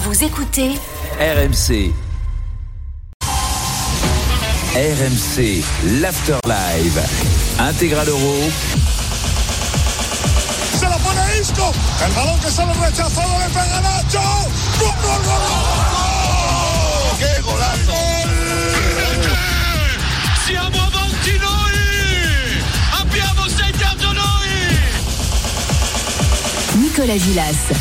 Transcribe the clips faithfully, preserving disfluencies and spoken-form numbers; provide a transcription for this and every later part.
Vous écoutez R M C. R M C, l'After Live. Intégral Euro. Se la pone Isco, el balón que sale rechazado de Garnacho. ¡Gol, gol, gol! ¡Qué golazo! Siamo avanti noi! Abbiamo segnato noi! Nicolas Villas.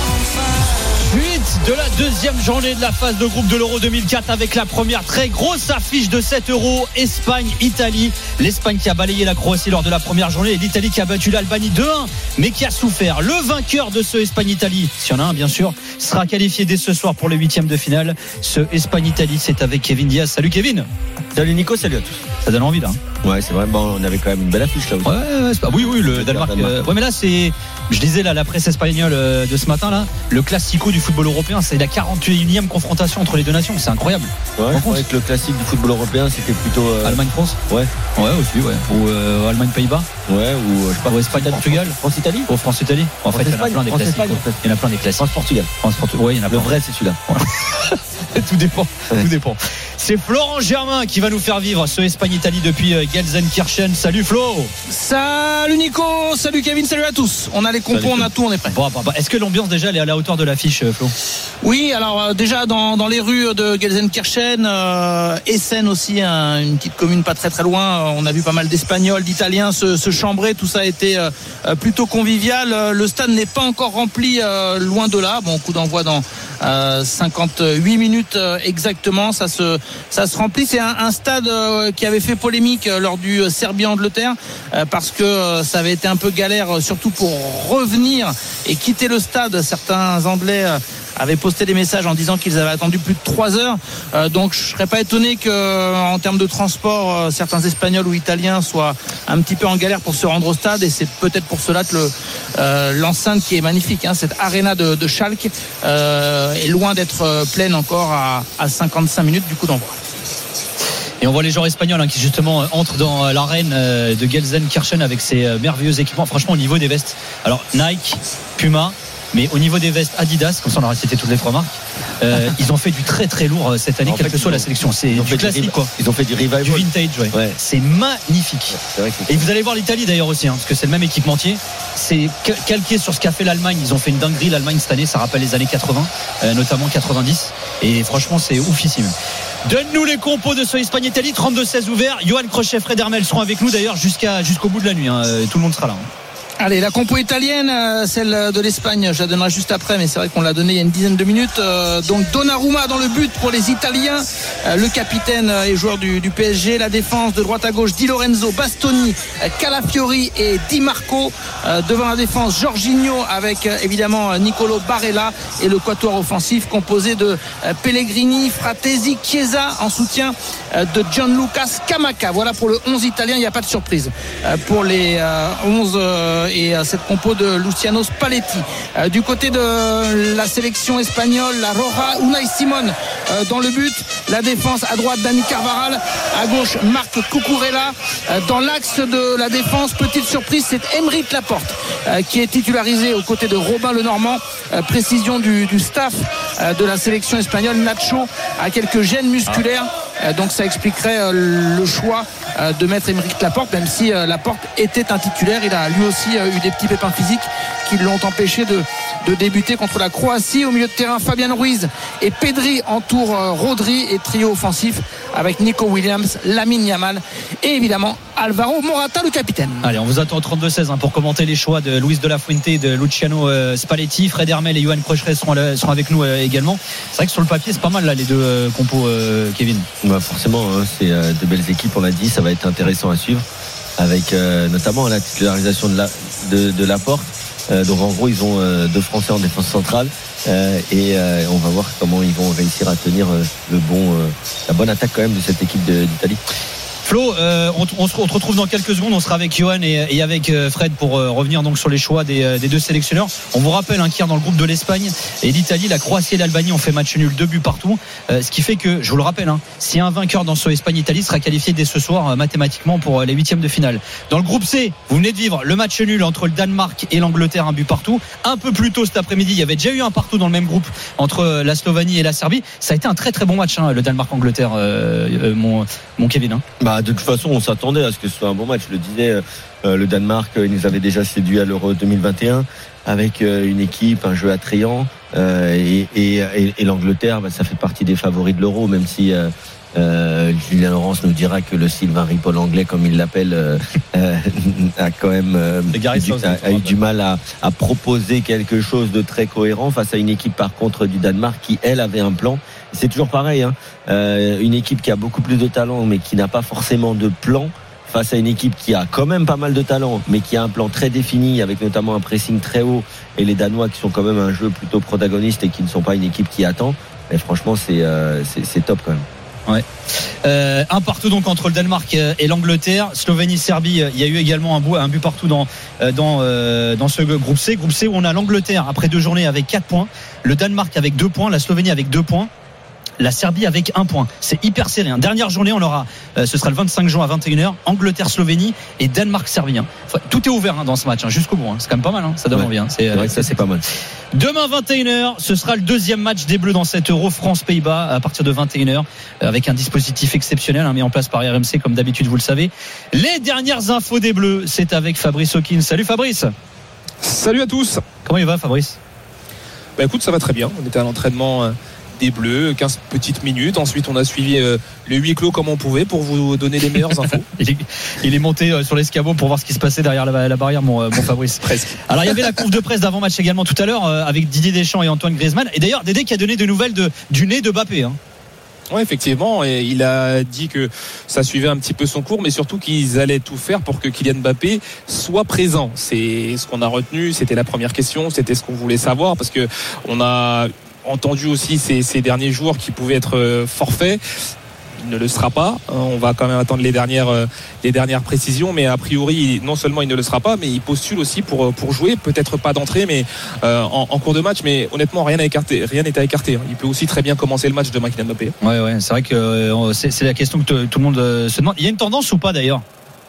Suite de la deuxième journée de la phase de groupe de l'Euro deux mille quatre avec la première très grosse affiche de cet Euro, Espagne-Italie. L'Espagne qui a balayé la Croatie lors de la première journée et l'Italie qui a battu l'Albanie deux un, mais qui a souffert. Le vainqueur de ce Espagne-Italie, s'il y en a un bien sûr, sera qualifié dès ce soir pour les huitièmes de finale. Ce Espagne-Italie, c'est avec Kevin Diaz. Salut Kevin. Salut Nico, salut à tous. Ça donne envie là. Ouais, c'est vrai, bon, on avait quand même une belle affiche là aussi. Ouais, ouais, c'est pas... Oui, oui, le Danemark. Danemark. Euh... Ouais, mais là, c'est. Je disais là, la presse espagnole euh, de ce matin là, le classico du football européen, c'est la quarante et unième confrontation entre les deux nations. C'est incroyable. Ouais, je croyais que le classique du football européen, c'était plutôt. Euh... Allemagne-France. Ouais. Ouais, aussi, ouais. Ou euh, Allemagne-Pays-Bas. Ouais, ou euh, je sais pas. Ou Espagne-Portugal. France-Italie. Ou France-Italie. En fait, il y en a plein des classiques. Il y en a plein des classiques. France-Portugal. France-Portugal. Ouais, il y en a plein. Le vrai, c'est celui-là. Tout dépend. Ouais. Tout dépend. C'est Florent Germain qui va nous faire vivre ce Espagne-Italie depuis Gelsenkirchen. Salut Flo. Salut Nico, salut Kevin, salut à tous. On a les compos, on a tout, on est prêt. Bon, bon, bon. Est-ce que l'ambiance déjà elle est à la hauteur de l'affiche, Flo? Oui, alors euh, déjà dans, dans les rues de Gelsenkirchen, euh, Essen aussi, hein, une petite commune pas très très loin. Euh, on a vu pas mal d'Espagnols, d'Italiens se, se chambrer. Tout ça a été euh, plutôt convivial. Euh, le stade n'est pas encore rempli, euh, loin de là. Bon, coup d'envoi dans euh, cinquante-huit minutes euh, exactement. Ça se ça se remplit. C'est un, un stade euh, qui avait fait polémique euh, lors du euh, Serbie-Angleterre euh, parce que euh, ça avait été un peu galère, euh, surtout pour revenir et quitter le stade. Certains Anglais euh, avaient posté des messages en disant qu'ils avaient attendu plus de trois heures. Euh, donc je serais pas étonné que euh, en termes de transport, euh, certains Espagnols ou Italiens soient un petit peu en galère pour se rendre au stade. Et c'est peut-être pour cela que le, euh, l'enceinte qui est magnifique, hein, cette arena de, de Schalke, euh, est loin d'être euh, pleine encore à, à cinquante-cinq minutes du coup d'envoi. Et on voit les joueurs espagnols hein, qui justement entrent dans l'arène de Gelsenkirchen avec ces merveilleux équipements. Franchement, au niveau des vestes, alors Nike, Puma, mais au niveau des vestes Adidas, comme ça on aura cité toutes les trois marques, euh, ils ont fait du très très lourd cette année, en quelle que soit la sélection. C'est du classique du, quoi. Ils ont fait du revival, du vintage, ouais. Ouais. C'est magnifique. C'est vrai que c'est... Et vous allez voir l'Italie d'ailleurs aussi, hein, parce que c'est le même équipementier. C'est calqué sur ce qu'a fait l'Allemagne. Ils ont fait une dinguerie l'Allemagne cette année. Ça rappelle les années quatre-vingts, euh, notamment quatre-vingt-dix. Et franchement, c'est oufissime. Donne-nous les compos de ce Espagne-Italie, trente-deux seize ouvert. Johan Crochet, Fred Hermel seront avec nous d'ailleurs jusqu'à, jusqu'au bout de la nuit. Hein. Tout le monde sera là. Hein. Allez, la compo italienne, celle de l'Espagne, je la donnerai juste après, mais c'est vrai qu'on l'a donnée il y a une dizaine de minutes. Donc Donnarumma dans le but pour les Italiens, le capitaine et joueur du, du P S G. La défense de droite à gauche, Di Lorenzo, Bastoni, Calafiori et Di Marco. Devant la défense, Jorginho avec évidemment Nicolo Barella et le quatuor offensif composé de Pellegrini, Fratesi, Chiesa en soutien de Gianluca Scamacca. Voilà pour le onze italien, il n'y a pas de surprise pour les onze et cette compo de Luciano Spalletti. Euh, du côté de la sélection espagnole, la Roja, Unai Simon euh, dans le but, la défense à droite Dani Carvajal, à gauche Marc Cucurella. Euh, dans l'axe de la défense, petite surprise, c'est Aymeric Laporte euh, qui est titularisé aux côtés de Robin Lenormand. Euh, précision du, du staff euh, de la sélection espagnole, Nacho a quelques gènes musculaires. Euh, donc ça expliquerait euh, le choix euh, de mettre Aymeric Laporte, même si euh, Laporte était un titulaire. Il a lui aussi euh, eu des petits pépins physiques qui l'ont empêché de, de débuter contre la Croatie. Au milieu de terrain, Fabian Ruiz et Pedri entourent euh, Rodri, et trio offensif avec Nico Williams, Lamine Yamal et évidemment Alvaro Morata, le capitaine. Allez, on vous attend au trente-deux seize hein, pour commenter les choix de Luis de la Fuente et de Luciano euh, Spalletti. Fred Hermel et Johan Crochet seront, seront avec nous euh, également. C'est vrai que sur le papier c'est pas mal là les deux euh, compos, euh, Kevin. Bah forcément hein, c'est euh, de belles équipes, on l'a dit, ça va être intéressant à suivre avec euh, notamment la titularisation de, la, de, de Laporte. Euh, donc en gros ils ont euh, deux Français en défense centrale euh, et euh, on va voir comment ils vont réussir à tenir euh, le bon, euh, la bonne attaque quand même de cette équipe de, d'Italie. Flo, euh, on, on, se, on se retrouve dans quelques secondes. On sera avec Johan et, et avec Fred pour euh, revenir donc sur les choix des, des deux sélectionneurs. On vous rappelle hein, qu'hier dans le groupe de l'Espagne et l'Italie, la Croatie et l'Albanie ont fait match nul, deux buts partout. Euh, ce qui fait que, je vous le rappelle, hein, si un vainqueur dans ce Espagne-Italie sera qualifié dès ce soir euh, mathématiquement pour euh, les huitièmes de finale. Dans le groupe C, vous venez de vivre le match nul entre le Danemark et l'Angleterre, un but partout. Un peu plus tôt cet après-midi, il y avait déjà eu un partout dans le même groupe entre euh, la Slovénie et la Serbie. Ça a été un très très bon match, hein, le Danemark-Angleterre, euh, euh, mon, mon Kevin. Hein. Bah, de toute façon, on s'attendait à ce que ce soit un bon match. Je le disais, euh, le Danemark, euh, il nous avait déjà séduit à l'Euro deux mille vingt et un avec euh, une équipe, un jeu attrayant. Euh, et, et, et, et l'Angleterre, bah, ça fait partie des favoris de l'Euro, même si euh, euh, Julien Laurence nous dira que le Sylvain Ripoll anglais, comme il l'appelle, euh, euh, a quand même euh, du, a, a eu du mal à, à proposer quelque chose de très cohérent face à une équipe par contre du Danemark qui elle avait un plan. C'est toujours pareil, hein, euh, une équipe qui a beaucoup plus de talent mais qui n'a pas forcément de plan face à une équipe qui a quand même pas mal de talent mais qui a un plan très défini avec notamment un pressing très haut et les Danois qui sont quand même un jeu plutôt protagoniste et qui ne sont pas une équipe qui attend. Mais franchement c'est, euh, c'est, c'est top quand même. Ouais. Euh, un partout donc entre le Danemark et l'Angleterre. Slovénie-Serbie, il y a eu également un, bout, un but partout dans, dans, euh, dans ce groupe C. Groupe C où on a l'Angleterre après deux journées avec quatre points, le Danemark avec deux points, la Slovénie avec deux points, la Serbie avec un point. C'est hyper serré. Hein. Dernière journée, on aura, euh, ce sera le vingt-cinq juin à vingt et une heures, Angleterre-Slovénie et Danemark-Serbie. Hein. Enfin, tout est ouvert hein, dans ce match, hein, jusqu'au bout. Hein. C'est quand même pas mal, hein. Ça donne ouais. envie. Hein. C'est, ouais, ça, c'est pas mal. Demain vingt et une heures, ce sera le deuxième match des Bleus dans cet Euro France-Pays-Bas à partir de vingt et une heures avec un dispositif exceptionnel hein, mis en place par R M C comme d'habitude, vous le savez. Les dernières infos des Bleus, c'est avec Fabrice Hawkins. Salut Fabrice. Salut à tous. Comment il va Fabrice? Bah écoute, ça va très bien. On était à l'entraînement euh, des Bleus, quinze petites minutes. Ensuite, on a suivi euh, le huis clos comme on pouvait pour vous donner les meilleures infos. il, est, il est monté euh, sur l'escabeau pour voir ce qui se passait derrière la, la barrière, mon, euh, mon Fabrice. Presque. Alors, il y avait la conf de presse d'avant-match également tout à l'heure euh, avec Didier Deschamps et Antoine Griezmann. Et d'ailleurs, Dédé qui a donné des nouvelles de, du nez de Mbappé. Hein. Oui, effectivement, et il a dit que ça suivait un petit peu son cours, mais surtout qu'ils allaient tout faire pour que Kylian Mbappé soit présent. C'est ce qu'on a retenu, c'était la première question, c'était ce qu'on voulait savoir, parce que on a entendu aussi ces, ces derniers jours qu'il pouvait être forfait. Il ne le sera pas. On va quand même attendre les dernières, les dernières précisions, mais a priori, non seulement il ne le sera pas, mais il postule aussi pour, pour jouer. Peut-être pas d'entrée, mais euh, en, en cours de match. Mais honnêtement, rien n'est écarté. Rien n'est à écarter. Il peut aussi très bien commencer le match demain, Kylian Mbappé. Ouais, ouais. C'est vrai que euh, c'est, c'est la question que t- tout le monde euh, se demande. Il y a une tendance ou pas d'ailleurs?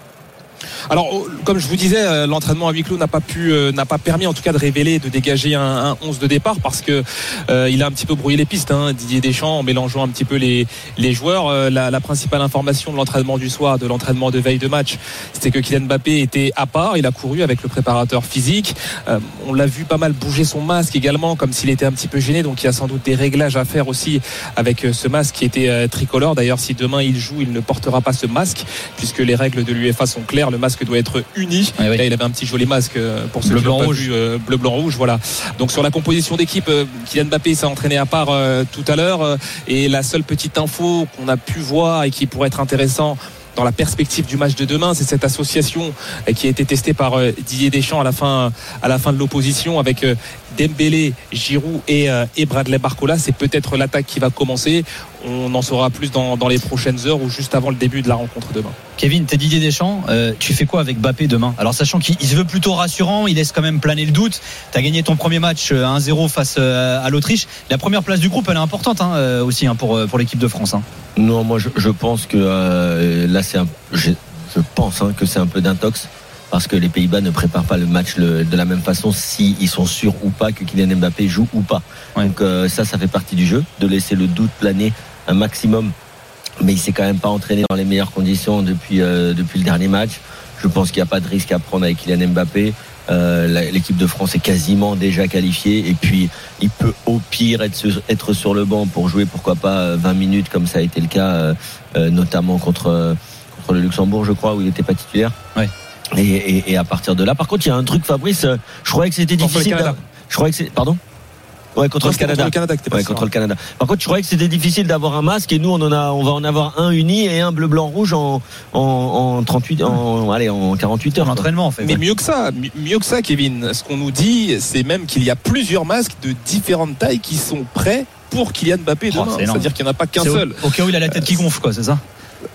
Alors, comme je vous disais, l'entraînement à huis clos n'a pas pu, euh, n'a pas permis, en tout cas, de révéler, de dégager un, un onze de départ parce que euh, il a un petit peu brouillé les pistes, hein, Didier Deschamps, en mélangeant un petit peu les les joueurs. Euh, la, la principale information de l'entraînement du soir, de l'entraînement de veille de match, c'était que Kylian Mbappé était à part. Il a couru avec le préparateur physique. Euh, on l'a vu pas mal bouger son masque également, comme s'il était un petit peu gêné. Donc, il y a sans doute des réglages à faire aussi avec ce masque qui était euh, tricolore. D'ailleurs, si demain il joue, il ne portera pas ce masque puisque les règles de l'UEFA sont claires. Le masque doit être uni. Ouais, oui. Là, il avait un petit joli masque pour ceux bleu, qui l'ont blanc, pas rouge. vu, euh, bleu, blanc, rouge. Voilà. Donc sur la composition d'équipe, euh, Kylian Mbappé s'est entraîné à part euh, tout à l'heure. Euh, et la seule petite info qu'on a pu voir et qui pourrait être intéressant dans la perspective du match de demain, c'est cette association qui a été testée par Didier Deschamps à la fin, à la fin de l'opposition avec Dembélé, Giroud et, et Bradley Barcola. C'est peut-être l'attaque qui va commencer. On en saura plus dans, dans les prochaines heures ou juste avant le début de la rencontre demain. Kevin, t'es Didier Deschamps, euh, tu fais quoi avec Mbappé demain? Alors sachant qu'il se veut plutôt rassurant, il laisse quand même planer le doute. T'as gagné ton premier match un zéro face à l'Autriche. La première place du groupe, elle est importante hein, aussi hein, pour, pour l'équipe de France. Hein. Non, moi je, je pense que euh, là c'est un, je, je pense hein, que c'est un peu d'intox parce que les Pays-Bas ne préparent pas le match le, de la même façon si ils sont sûrs ou pas que Kylian Mbappé joue ou pas. Ouais. Donc euh, ça, ça fait partie du jeu de laisser le doute planer un maximum. Mais il s'est quand même pas entraîné dans les meilleures conditions depuis euh, depuis le dernier match. Je pense qu'il n'y a pas de risque à prendre avec Kylian Mbappé. Euh, la, l'équipe de France est quasiment déjà qualifiée et puis il peut au pire être sur, être sur le banc pour jouer pourquoi pas vingt minutes comme ça a été le cas euh, euh, notamment contre contre le Luxembourg je crois où il n'était pas titulaire. Ouais. Et, et, et à partir de là, par contre il y a un truc Fabrice, je croyais que c'était difficile. Je croyais que c'est pardon. Ouais, contre non, le Canada. Contre le Canada, ouais, contre le Canada. Par contre, je croyais que c'était difficile d'avoir un masque et nous, on en a, on va en avoir un uni et un bleu, blanc, rouge en, en, en trente-huit, en, allez, en quarante-huit heures. L'entraînement, en fait. Mais ouais. mieux que ça, mieux que ça, Kevin. Ce qu'on nous dit, c'est même qu'il y a plusieurs masques de différentes tailles qui sont prêts pour Kylian Mbappé demain. Oh, c'est C'est-à-dire qu'il n'y en a pas qu'un c'est seul. Au, au cas où il a la tête qui gonfle, quoi, c'est ça?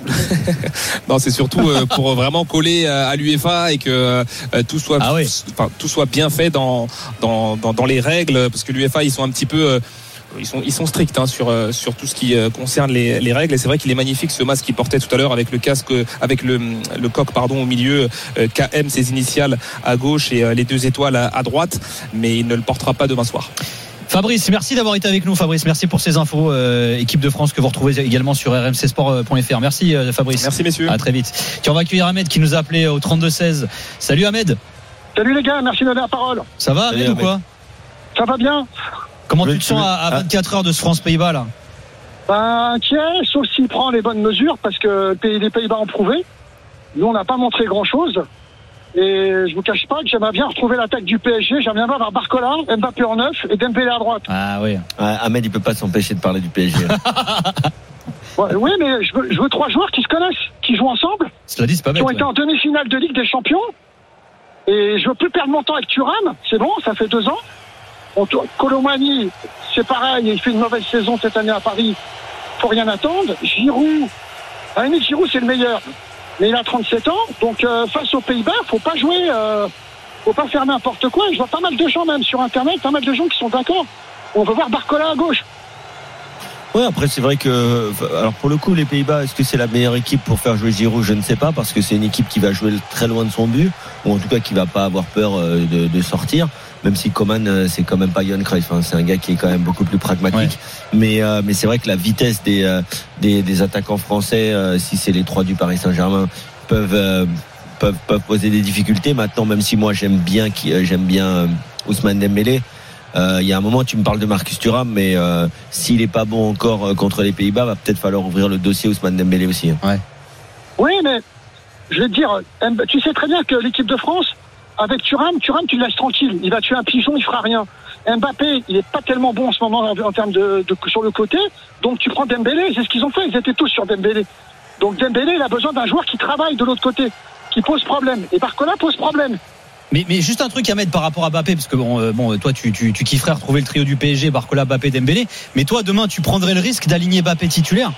Non, c'est surtout euh, pour vraiment coller euh, à l'UEFA et que euh, tout soit, ah oui. enfin, tout soit bien fait dans, dans, dans, dans les règles, parce que l'UEFA, ils sont un petit peu, euh, ils sont, ils sont stricts hein, sur, euh, sur tout ce qui euh, concerne les, les règles. Et c'est vrai qu'il est magnifique ce masque qu'il portait tout à l'heure avec le casque, avec le, le coq pardon au milieu, euh, K M ses initiales à gauche et euh, les deux étoiles à, à droite. Mais il ne le portera pas demain soir. Fabrice, merci d'avoir été avec nous. Fabrice, merci pour ces infos. Euh, équipe de France que vous retrouvez également sur r m c sport point f r. Merci euh, Fabrice. Merci messieurs. À très vite. Tiens, on va accueillir Ahmed qui nous a appelé au trente-deux seize. Salut Ahmed. Salut les gars, merci de donner la parole. Ça va Ahmed ou quoi? Ça va bien. Comment tu te sens à, à vingt-quatre heures de ce France-Pays-Bas là? Ben, inquiet, sauf s'il prend les bonnes mesures, parce que les Pays-Bas ont prouvé. Nous, on n'a pas montré grand-chose. Et je vous cache pas que j'aimerais bien retrouver l'attaque du P S G. J'aimerais bien voir Barcola, Mbappé en neuf et Dembélé à droite. Ah oui. Ouais, Ahmed, il peut pas s'empêcher de parler du P S G. Ouais, oui, mais je veux, je veux trois joueurs qui se connaissent, qui jouent ensemble, Cela dit, c'est pas bête, qui ont ouais. été en demi-finale de Ligue des Champions. Et je veux plus perdre mon temps avec Thuram. C'est bon, ça fait deux ans. On, Colomani, c'est pareil, il fait une mauvaise saison cette année à Paris. Faut rien attendre. Giroud, à la limite, Giroud c'est le meilleur, mais il a trente-sept ans. Donc euh, face aux Pays-Bas, faut pas jouer, euh, faut pas faire n'importe quoi. Et je vois pas mal de gens même sur Internet, pas mal de gens qui sont d'accord. On veut voir Barcola à gauche. Ouais, après c'est vrai que, alors pour le coup, les Pays-Bas, est-ce que c'est la meilleure équipe pour faire jouer Giroud? Je ne sais pas, parce que c'est une équipe qui va jouer très loin de son but, ou en tout cas qui va pas avoir peur de, de sortir. Même si Coman, c'est quand même pas Johan Cruyff, hein. C'est un gars qui est quand même beaucoup plus pragmatique. Ouais. Mais euh, mais c'est vrai que la vitesse des euh, des, des attaquants français, euh, si c'est les trois du Paris Saint-Germain, peuvent euh, peuvent peuvent poser des difficultés. Maintenant, même si moi j'aime bien qui euh, j'aime bien euh, Ousmane Dembélé. Euh, il y a un moment, tu me parles de Marcus Thuram, mais euh, s'il est pas bon encore euh, contre les Pays-Bas, va peut-être falloir ouvrir le dossier Ousmane Dembélé aussi. Hein. Ouais. Oui, mais je vais te dire, tu sais très bien que l'équipe de France, avec Thuram, Thuram, tu le laisses tranquille. Il va tuer un pigeon, il fera rien. Mbappé, il est pas tellement bon en ce moment en, en termes de, de sur le côté, donc tu prends Dembélé. C'est ce qu'ils ont fait. Ils étaient tous sur Dembélé. Donc Dembélé, il a besoin d'un joueur qui travaille de l'autre côté, qui pose problème. Et Barcola pose problème. Mais, mais juste un truc à mettre par rapport à Mbappé, parce que bon, euh, bon toi tu, tu, tu kifferais retrouver le trio du P S G, Barcola, Mbappé, Dembélé. Mais toi demain tu prendrais le risque d'aligner Mbappé titulaire?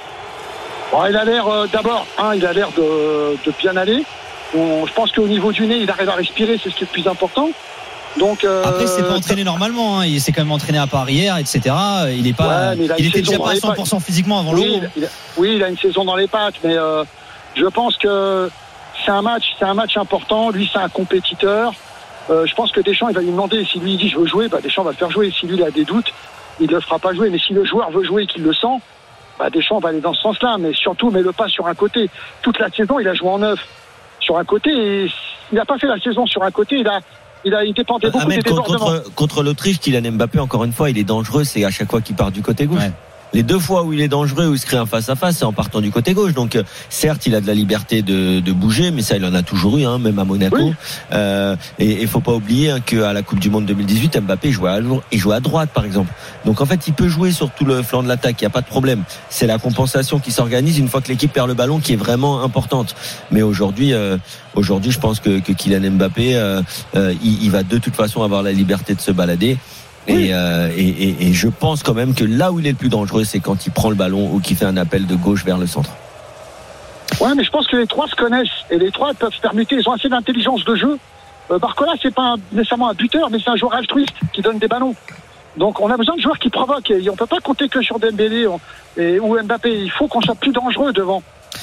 Bon, il a l'air euh, d'abord, hein, il a l'air de, de bien aller. On, je pense qu'au niveau du nez, il arrive à respirer, c'est ce qui est le plus important. Donc euh, après c'est pas entraîné normalement, hein. Il s'est quand même entraîné à part hier, et cetera. Il est pas, ouais, il, il était déjà pas à cent pour cent physiquement avant oui, l'Euro. Il, oui, il a une saison dans les pattes, mais euh, je pense que c'est un match, c'est un match important. Lui, c'est un compétiteur. Euh, je pense que Deschamps, il va lui demander. Si lui dit je veux jouer, bah Deschamps va le faire jouer. Si lui il a des doutes, il le fera pas jouer. Mais si le joueur veut jouer et qu'il le sent, bah Deschamps va aller dans ce sens-là. Mais surtout, mets-le pas sur un côté. Toute la saison, il a joué en neuf sur un côté. Et il n'a pas fait la saison sur un côté. Il a, il a, il dépendait beaucoup Ahmed, des débordements. Contre, contre l'Autriche, Kylian Mbappé, encore une fois, il est dangereux. C'est à chaque fois qu'il part du côté gauche. Ouais. Les deux fois où il est dangereux, où il se crée un face-à-face, c'est en partant du côté gauche. Donc, euh, certes, il a de la liberté de, de bouger, mais ça, il en a toujours eu, hein, même à Monaco. Oui. Euh, et il faut pas oublier hein, qu'à la Coupe du Monde deux mille dix-huit, Mbappé jouait à, il jouait à droite, par exemple. Donc, en fait, il peut jouer sur tout le flanc de l'attaque. Il n'y a pas de problème. C'est la compensation qui s'organise une fois que l'équipe perd le ballon qui est vraiment importante. Mais aujourd'hui, euh, aujourd'hui, je pense que, que Kylian Mbappé, euh, euh, il, il va de toute façon avoir la liberté de se balader. Oui. Et, euh, et, et, et je pense quand même que là où il est le plus dangereux, c'est quand il prend le ballon ou qu'il fait un appel de gauche vers le centre. Ouais, mais je pense que les trois se connaissent et les trois peuvent se permuter. Ils ont assez d'intelligence de jeu. Euh, Barcola, c'est pas un, nécessairement un buteur, mais c'est un joueur altruiste qui donne des ballons. Donc on a besoin de joueurs qui provoquent. Et on peut pas compter que sur Dembélé et, ou Mbappé. Il faut qu'on soit plus dangereux devant.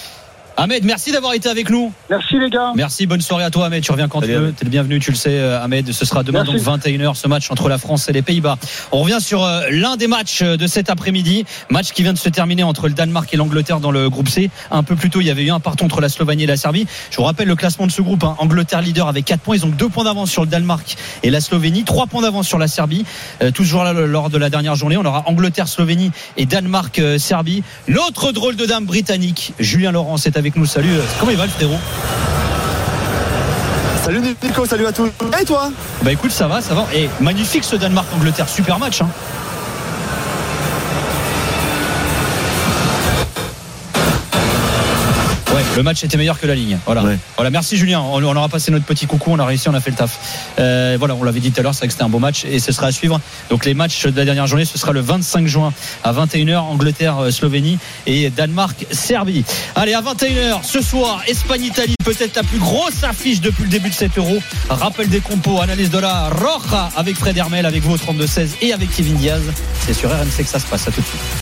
Ahmed, merci d'avoir été avec nous. Merci les gars. Merci, bonne soirée à toi Ahmed, tu reviens quand Salut, tu veux, tu es le bienvenu, tu le sais Ahmed, ce sera demain merci. Donc vingt et une heures ce match entre la France et les Pays-Bas. On revient sur euh, l'un des matchs de cet après-midi, match qui vient de se terminer entre le Danemark et l'Angleterre dans le groupe C. Un peu plus tôt, il y avait eu un partout entre la Slovénie et la Serbie. Je vous rappelle le classement de ce groupe, hein. Angleterre leader avec quatre points, ils ont deux points d'avance sur le Danemark et la Slovénie, trois points d'avance sur la Serbie. Euh, toujours là lors de la dernière journée, on aura Angleterre, Slovénie et Danemark, euh, Serbie. L'autre drôle de dame britannique, Julien Laurence est avec nous, salut. Comment il va le frérot? Salut Nico, salut à tous. Et toi? Bah écoute, ça va, ça va. Et magnifique ce Danemark-Angleterre, super match hein. Ouais. Le match était meilleur que la ligne. Voilà. Ouais. Voilà. Merci Julien. On, on aura passé notre petit coucou. On a réussi. On a fait le taf. Euh, voilà. On l'avait dit tout à l'heure. C'est vrai que c'était un beau match et ce sera à suivre. Donc les matchs de la dernière journée, ce sera le vingt-cinq juin à vingt et une heures. Angleterre, Slovénie et Danemark, Serbie. Allez, à vingt et une heures ce soir, Espagne-Italie, peut-être la plus grosse affiche depuis le début de cet Euro. Rappel des compos, analyse de la Roja avec Fred Hermel, avec vous au trente-deux seize et avec Kevin Diaz. C'est sur R M C que ça se passe. À tout de suite.